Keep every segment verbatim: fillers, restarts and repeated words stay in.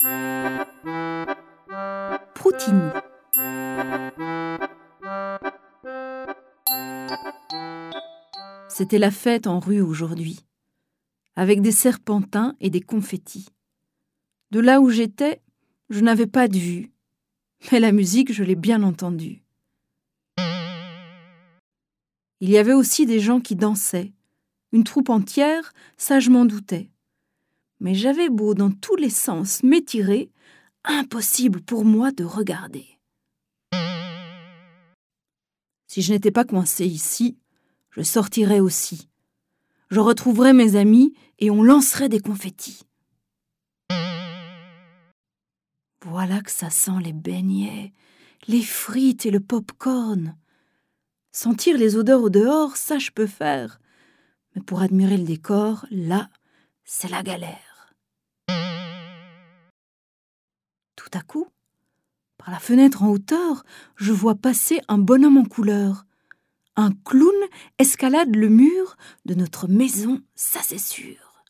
Proutinou. C'était la fête en rue aujourd'hui, avec des serpentins et des confettis. De là où j'étais, je n'avais pas de vue, mais la musique, je l'ai bien entendue. Il y avait aussi des gens qui dansaient. Une troupe entière, ça je m'en doutais. Mais j'avais beau dans tous les sens m'étirer, impossible pour moi de regarder. Si je n'étais pas coincée ici, je sortirais aussi. Je retrouverais mes amis et on lancerait des confettis. Voilà que ça sent les beignets, les frites et le pop-corn. Sentir les odeurs au dehors, ça je peux faire. Mais pour admirer le décor, là, c'est la galère. Tout à coup, par la fenêtre en hauteur, je vois passer un bonhomme en couleur. Un clown escalade le mur de notre maison, ça c'est sûr.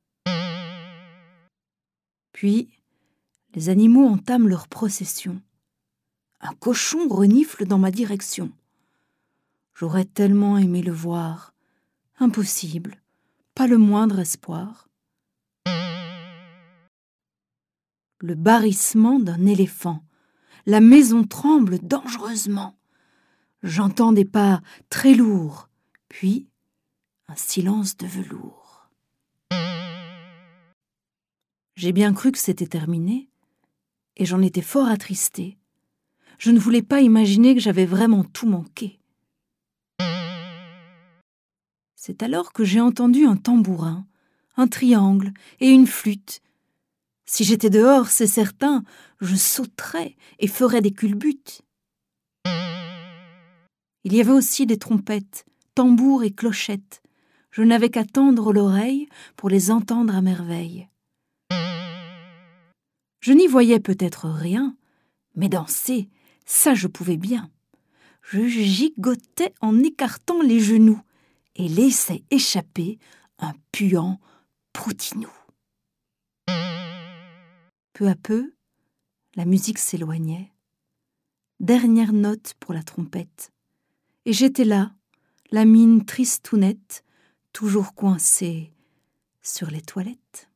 Puis, les animaux entament leur procession. Un cochon renifle dans ma direction. J'aurais tellement aimé le voir. Impossible, pas le moindre espoir. Le barrissement d'un éléphant. La maison tremble dangereusement. J'entends des pas très lourds, puis un silence de velours. J'ai bien cru que c'était terminé, et j'en étais fort attristée. Je ne voulais pas imaginer que j'avais vraiment tout manqué. C'est alors que j'ai entendu un tambourin, un triangle et une flûte. Si j'étais dehors, c'est certain, je sauterais et ferais des culbutes. Il y avait aussi des trompettes, tambours et clochettes. Je n'avais qu'à tendre l'oreille pour les entendre à merveille. Je n'y voyais peut-être rien, mais danser, ça je pouvais bien. Je gigotais en écartant les genoux et laissais échapper un puant proutinou. Peu à peu, la musique s'éloignait. Dernière note pour la trompette. Et j'étais là, la mine tristounette, toujours coincée sur les toilettes.